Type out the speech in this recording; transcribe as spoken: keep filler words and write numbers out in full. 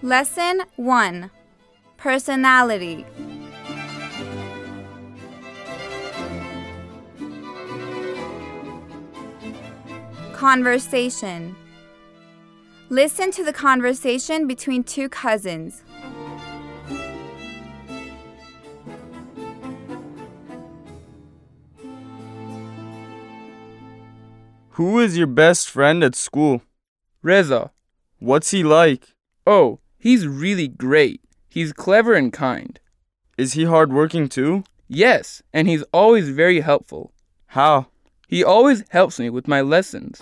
Lesson one. Personality. Conversation. Listen to the conversation between two cousins. Who is your best friend at school? Reza. What's he like? Oh, he's really great. He's clever and kind. Is he hardworking too? Yes, and he's always very helpful. How? He always helps me with my lessons.